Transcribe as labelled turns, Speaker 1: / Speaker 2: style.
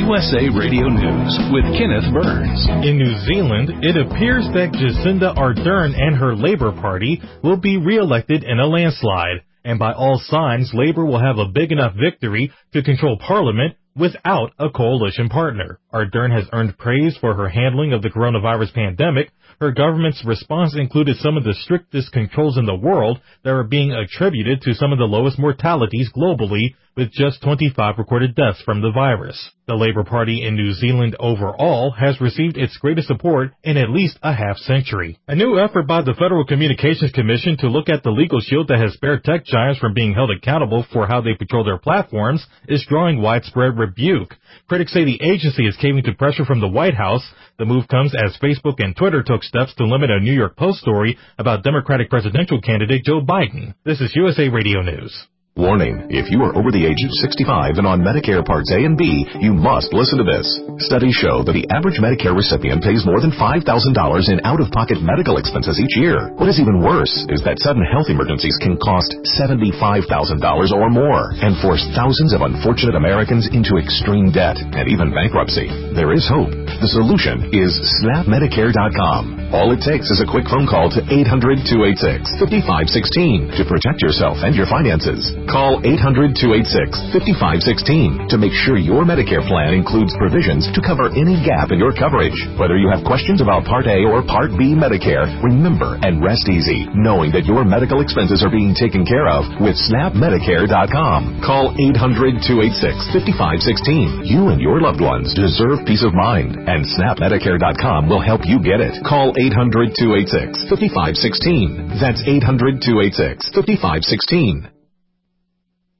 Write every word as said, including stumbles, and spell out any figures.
Speaker 1: U S A Radio News with Kenneth Burns.
Speaker 2: In New Zealand, it appears that Jacinda Ardern and her Labour Party will be re-elected in a landslide. And by all signs, Labour will have a big enough victory to control Parliament without a coalition partner. Ardern has earned praise for her handling of the coronavirus pandemic. Her government's response included some of the strictest controls in the world that are being attributed to some of the lowest mortalities globally, with just twenty-five recorded deaths from the virus. The Labour Party in New Zealand overall has received its greatest support in at least a half century. A new effort by the Federal Communications Commission to look at the legal shield that has spared tech giants from being held accountable for how they control their platforms is drawing widespread rebuke. Critics say the agency is caving to pressure from the White House. The move comes as Facebook and Twitter took steps to limit a New York Post story about Democratic presidential candidate Joe Biden. This is U S A Radio News.
Speaker 3: Warning, if you are over the age of sixty-five and on Medicare Parts A and B, you must listen to this. Studies show that the average Medicare recipient pays more than five thousand dollars in out-of-pocket medical expenses each year. What is even worse is that sudden health emergencies can cost seventy-five thousand dollars or more and force thousands of unfortunate Americans into extreme debt and even bankruptcy. There is hope. The solution is snap medicare dot com. All it takes is a quick phone call to eight hundred, two eight six, five five one six to protect yourself and your finances. Call eight hundred, two eight six, five five one six to make sure your Medicare plan includes provisions to cover any gap in your coverage. Whether you have questions about Part A or Part B Medicare, remember and rest easy knowing that your medical expenses are being taken care of with snap medicare dot com. Call eight hundred, two eight six, five five one six. You and your loved ones deserve peace of mind, and snap medicare dot com will help you get it. Call eight hundred, two eight six, five five one six. That's eight hundred, two eight six, five five one six.